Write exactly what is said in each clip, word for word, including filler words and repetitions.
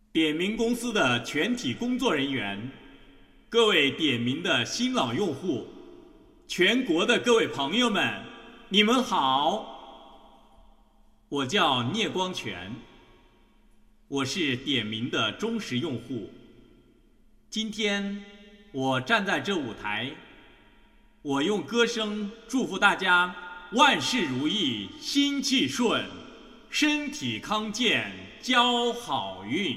点名公司的全体工作人员，各位点名的新老用户，全国的各位朋友们，你们好！我叫聂光全，我是点名的忠实用户。今天我站在这舞台，我用歌声祝福大家万事如意，心气顺，身体康健，交好运。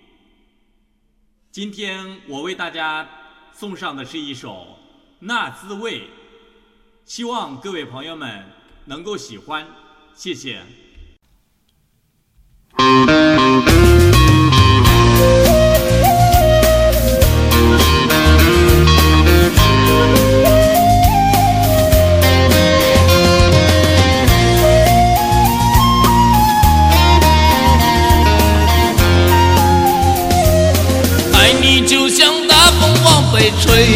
今天我为大家送上的是一首《那滋味》，希望各位朋友们能够喜欢，谢谢。 就像大风往北吹，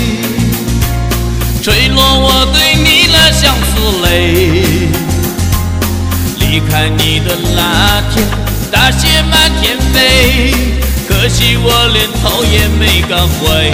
吹落我对你的相思泪。离开你的那天，大雪满天飞，可惜我连头也没敢回。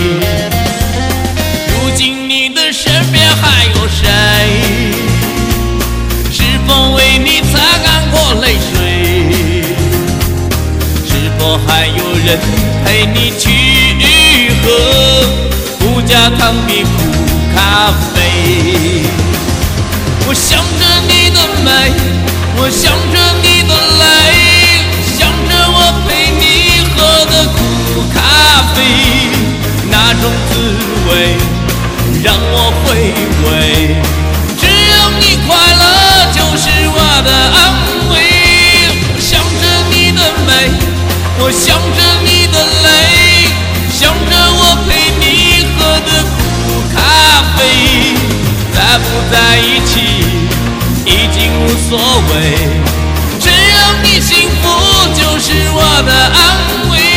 如今你的身边还有谁？是否为你擦干过泪水？是否还有人陪你去喝不加糖的苦咖啡？我想着你的美，我想着你的泪，想着我陪你喝的苦咖啡，那种滋味让我回味。只要你快乐就是我的安慰。我想着你的美，我想着你的泪，想着我陪你喝的苦咖啡。在不在一起已经无所谓，只要你幸福就是我的安慰。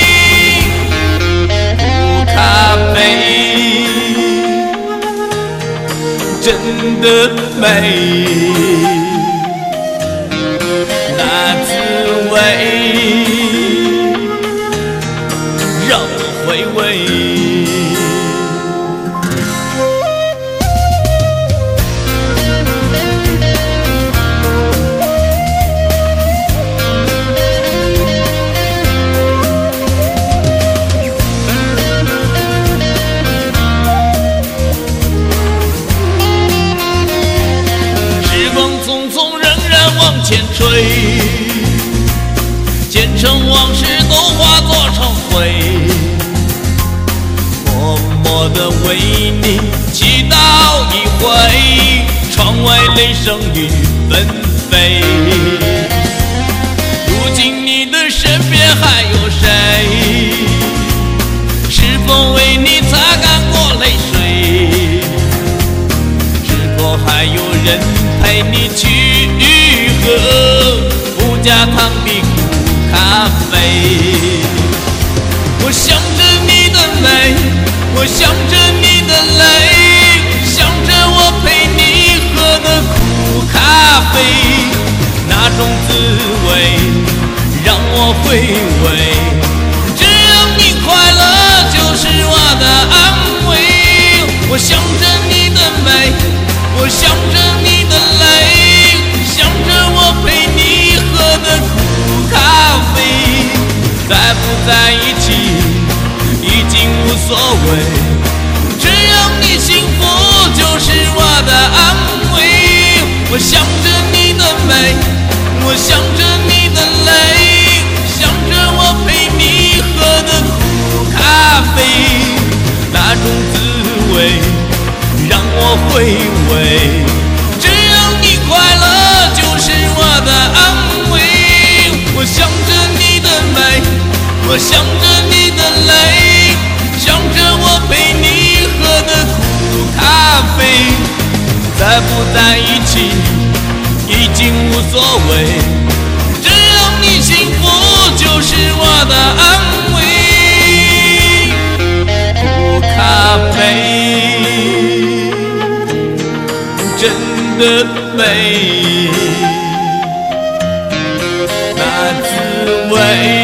苦咖啡真的美，那滋味让我回味。时光匆匆，仍然往前吹，前尘往事都化作成灰，默默地为你祈祷一回，窗外雷声雨纷飞。如今你的身边还有谁？是否为你擦干过泪水？是否还有人陪你去喝不加糖的苦咖啡？我想着你的美，我想着你的泪，想着我陪你喝的苦咖啡，那种滋味让我回味。只要你快乐就是我的安慰。我想着你的美，我想着你的泪，想着我陪你喝的苦咖啡。在不在一起已经无所谓，只要你幸福就是我的安慰。我想着你的美，我想着你的泪，想着我陪你喝的苦咖啡，那种滋味让我回味。只要你快乐就是我的安慰。我想着你的美，我想着你的泪，想着我陪你喝的苦咖啡。在不在一起已经无所谓，只要你幸福就是我的安慰。苦咖啡真的美，那滋味